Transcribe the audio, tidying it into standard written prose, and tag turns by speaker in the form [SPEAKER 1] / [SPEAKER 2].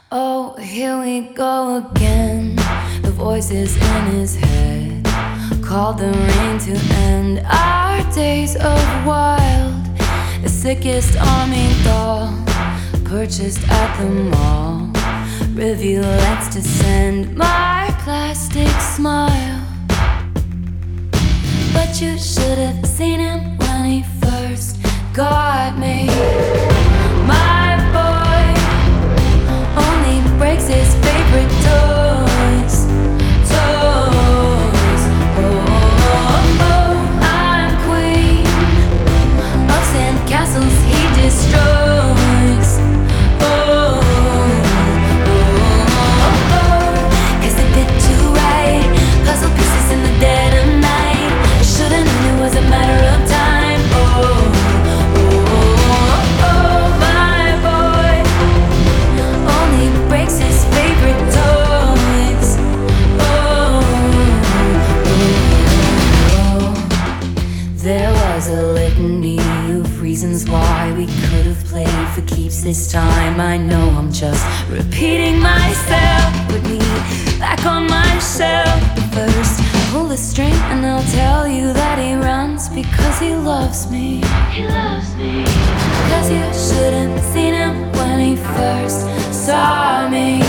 [SPEAKER 1] Oh, here we go again. The voices in his head called the rain to end our days of wild. The sickest army doll purchased at the mall. Review, let's descend my plastic smile. But you should have seen him when he first got me. My boy only breaks his favorite toys. Toys. Oh, I'm queen of sandcastles he destroys. Oh, 'cause they fit too right. Puzzle pieces in the dead of night. I should've known it was a matter of time. My boy only breaks his favorite toys. There was a litany of reasons why we could have played for keeps this time. I know I'm just repeating myself. Put me back on my shelf. But first, pull the string and I'll tell you that he runs because he loves me. He loves me. 'Cause you should have seen him when he first saw me.